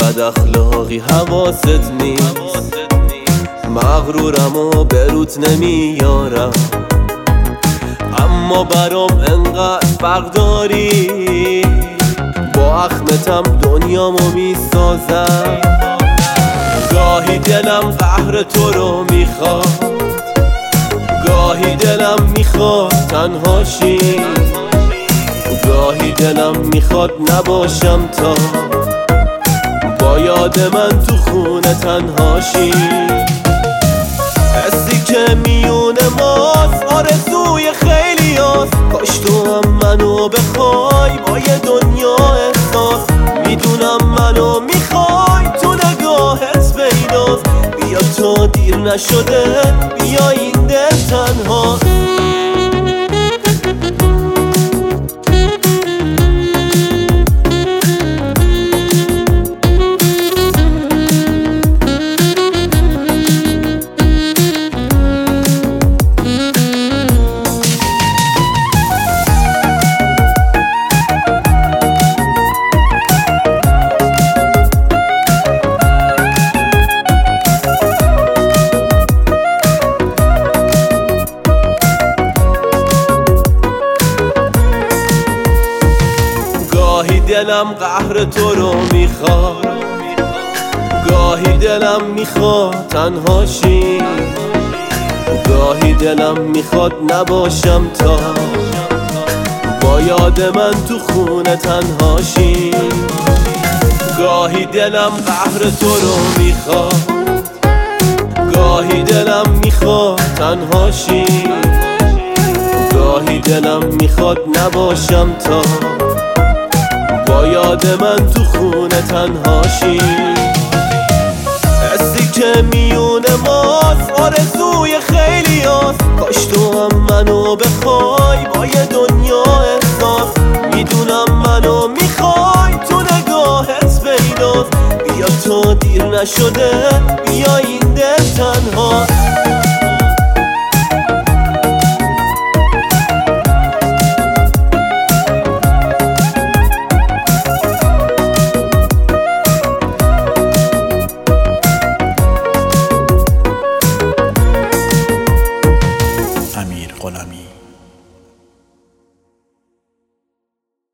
بد اخلاقی حواست نیست، مغرورم و بروت نمیارم، اما برام انقدر فرق داری، با اخمتم دنیامو میسازم. گاهی دلم قهر تو رو میخواد، گاهی دلم میخواد تنها شی، گاهی دلم میخواد نباشم تا با یاد من تو خونه تنها شی. حسی که میونه ماست آرزوی خیلی هاست، کاش تو هم منو بخوای با یه دنیا احساس. میدونم منو میخوای تو نگاهت بیناست، بیا تو دیر نشده بیا این دل تنها. گاهی دلم قهر تو رو میخواد، گاهی دلم میخواد تنها شی، گاهی دلم میخواد نباشم تا با یاد من تو خونه تنها شی. گاهی دلم قهر تو رو میخواد، گاهی دلم میخواد تنها شی، گاهی دلم میخواد نباشم تا با یاد من تو خونه تنها شی. حسی که میونه ماست آرزوی خیلی هاست، کاش تو هم منو بخوای با یه دنیا احساس. میدونم منو میخوای تو نگاهت بیناست، بیا تو دیر نشده بیا این دل تنها.